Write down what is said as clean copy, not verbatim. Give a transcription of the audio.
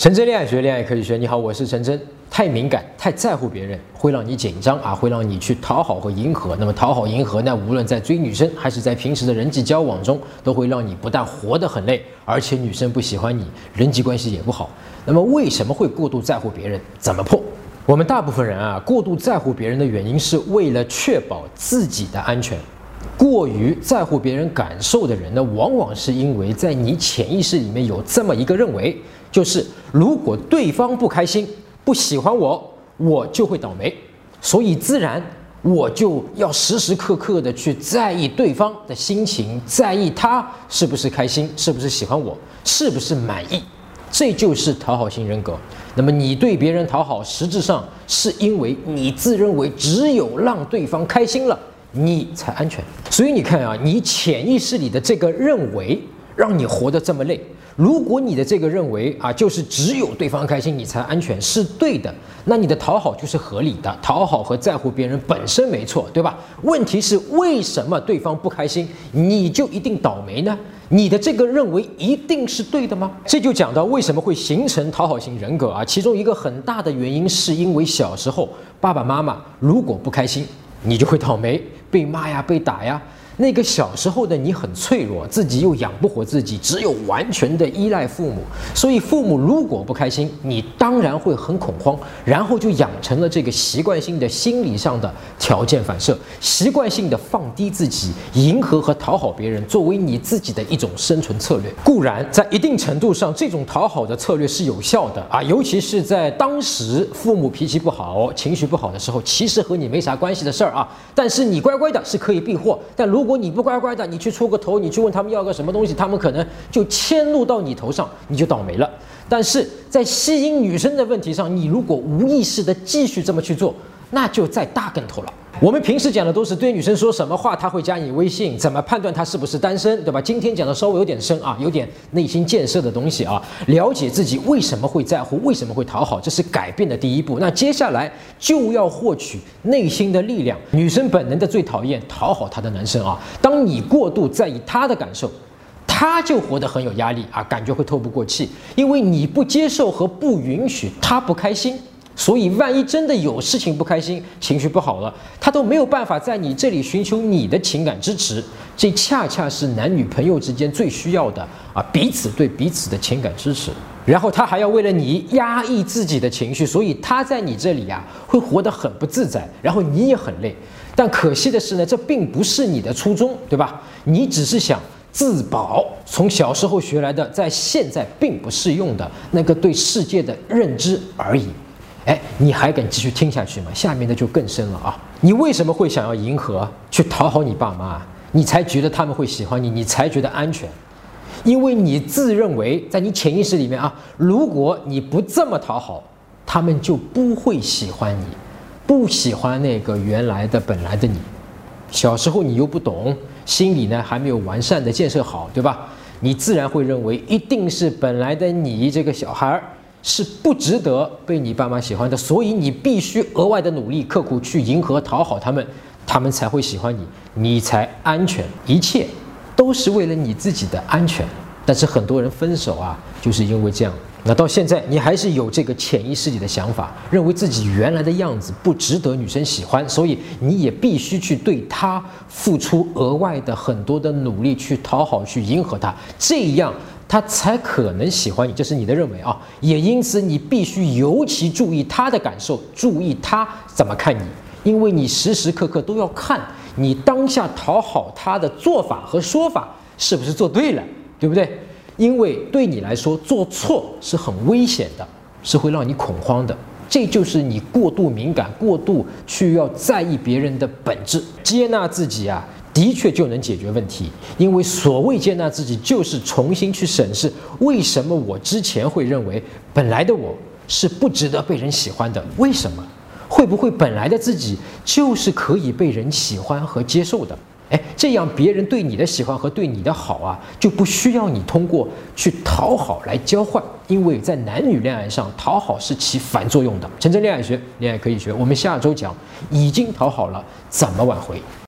陈真恋爱学，恋爱可以学。你好，我是陈真。太敏感、太在乎别人，会让你紧张啊，会让你去讨好和迎合。那么讨好、迎合，那无论在追女生还是在平时的人际交往中，都会让你不但活得很累，而且女生不喜欢你，人际关系也不好。那么为什么会过度在乎别人？怎么破？我们大部分人啊，过度在乎别人的原因是为了确保自己的安全。过于在乎别人感受的人呢，往往是因为在你潜意识里面有这么一个认为，就是如果对方不开心、不喜欢我，我就会倒霉，所以自然我就要时时刻刻的去在意对方的心情，在意他是不是开心，是不是喜欢我，是不是满意。这就是讨好型人格。那么你对别人讨好，实质上是因为你自认为只有让对方开心了，你才安全。所以你看啊，你潜意识里的这个认为让你活得这么累。如果你的这个认为啊，就是只有对方开心你才安全是对的，那你的讨好就是合理的。讨好和在乎别人本身没错，对吧？问题是为什么对方不开心你就一定倒霉呢？你的这个认为一定是对的吗？这就讲到为什么会形成讨好型人格啊。其中一个很大的原因是因为小时候爸爸妈妈如果不开心，你就会倒霉，被骂呀，被打呀。那个小时候的你很脆弱，自己又养不活自己，只有完全的依赖父母，所以父母如果不开心，你当然会很恐慌，然后就养成了这个习惯性的心理上的条件反射，习惯性的放低自己，迎合和讨好别人，作为你自己的一种生存策略。固然在一定程度上，这种讨好的策略是有效的啊，尤其是在当时父母脾气不好、情绪不好的时候，其实和你没啥关系的事儿啊，但是你乖乖的是可以避祸，但如果你不乖乖的，你去出个头，你去问他们要个什么东西，他们可能就迁怒到你头上，你就倒霉了。但是在吸引女生的问题上，你如果无意识的继续这么去做，那就再大跟头了。我们平时讲的都是对女生说什么话她会加你微信，怎么判断她是不是单身，对吧？今天讲的稍微有点深啊，有点内心建设的东西啊，了解自己为什么会在乎，为什么会讨好，这是改变的第一步。那接下来就要获取内心的力量。女生本能的最讨厌讨好她的男生啊，当你过度在意她的感受，他就活得很有压力啊，感觉会透不过气，因为你不接受和不允许他不开心。所以万一真的有事情不开心，情绪不好了，他都没有办法在你这里寻求你的情感支持，这恰恰是男女朋友之间最需要的啊，彼此对彼此的情感支持。然后他还要为了你压抑自己的情绪，所以他在你这里啊会活得很不自在，然后你也很累。但可惜的是呢，这并不是你的初衷，对吧？你只是想自保，从小时候学来的，在现在并不适用的那个对世界的认知而已。哎，你还敢继续听下去吗？下面的就更深了啊！你为什么会想要迎合、去讨好你爸妈？你才觉得他们会喜欢你，你才觉得安全，因为你自认为在你潜意识里面啊，如果你不这么讨好，他们就不会喜欢你，不喜欢那个原来的本来的你。小时候你又不懂，心里呢还没有完善的建设好，对吧？你自然会认为一定是本来的你这个小孩是不值得被你爸妈喜欢的，所以你必须额外的努力刻苦去迎合讨好他们，他们才会喜欢你，你才安全。一切都是为了你自己的安全。但是很多人分手啊，就是因为这样。那到现在你还是有这个潜意识里的想法，认为自己原来的样子不值得女生喜欢，所以你也必须去对她付出额外的很多的努力，去讨好，去迎合她，这样他才可能喜欢你，这是你的认为啊。也因此你必须尤其注意他的感受，注意他怎么看你，因为你时时刻刻都要看你当下讨好他的做法和说法是不是做对了，对不对？因为对你来说做错是很危险的，是会让你恐慌的。这就是你过度敏感、过度去要在意别人的本质。接纳自己啊，的确就能解决问题，因为所谓接纳自己，就是重新去审视为什么我之前会认为本来的我是不值得被人喜欢的，为什么？会不会本来的自己就是可以被人喜欢和接受的？哎，这样别人对你的喜欢和对你的好啊，就不需要你通过去讨好来交换，因为在男女恋爱上，讨好是起反作用的。陈真恋爱学，恋爱可以学。我们下周讲，已经讨好了，怎么挽回？